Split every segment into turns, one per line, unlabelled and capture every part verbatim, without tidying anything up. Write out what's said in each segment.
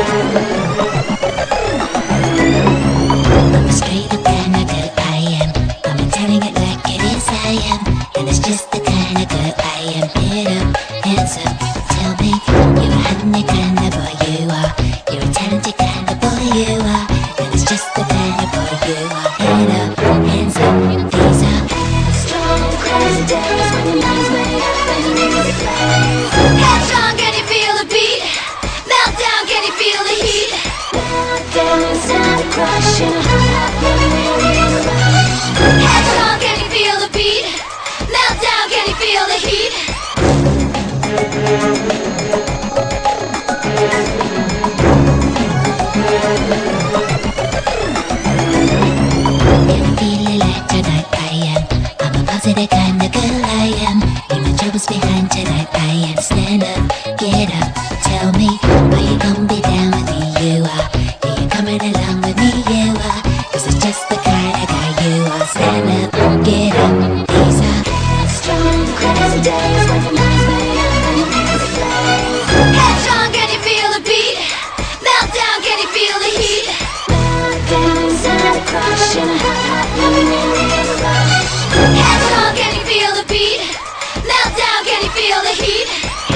I'm a straight up kind of girl I am. I'm telling it like it is I am. And it's just the kind of girl I am. Get up, hands up, tell me you're a honey kind of boy you are. You're a talented kind of boy you are. And it's just the kind of boy you are. Head up, hands up, these are strong, crazy days when your mind's made up and the music plays. Headstrong, can you feel the beat? Meltdown, can you feel the heat? Meltdown inside a crush in a hot, hot, really rush. Headstrong, can you feel the beat? Meltdown, can you feel the heat? Can you feel it like tonight I am? I'm a positive kind of girl I am. Leave my troubles behind tonight I am. Stand up, get up, tell me, are you gonna be down with me? You are. Yeah, you coming along with me? You are. Cause it's just the kind of guy you are. Stand up, get up, these are strong, crazy days when your mind's made up and the music plays. Headstrong, can you feel the beat? Meltdown, can you feel the heat? Meltdown inside a crush in a hot, hot, really, really rush. Headstrong, can you feel the beat? Meltdown, can you feel the heat?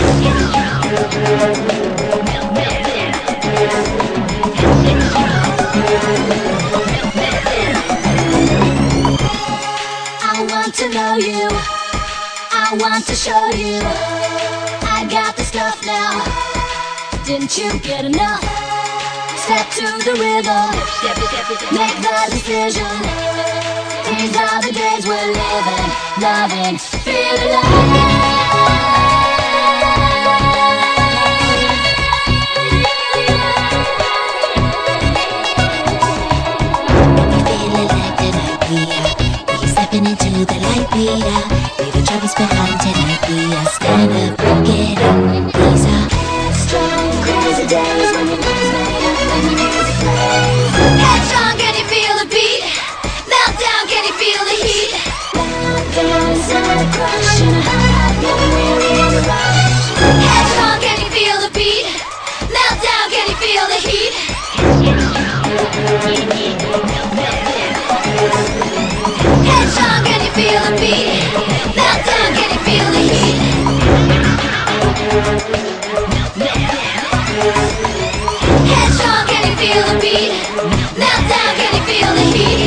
I want to know you, I want to show you, I got the stuff now, didn't you get enough? Step to the rhythm, make the decision. These are the days we're living, loving, feeling alive. Into the light we are. Leave the troubles behind tonight we are. Stand up, get up, these are strong, crazy days when your mind's made up and the music plays. Headstrong, can you feel the beat? Meltdown, can you feel the heat? Meltdown inside a crush in a hot, hot, really, really rush. Headstrong, can you feel the beat? Meltdown, can you feel the heat? Headstrong, can you feel the beat? Meltdown, can you feel the heat? Headstrong, can you feel the beat? Meltdown, can you feel the heat?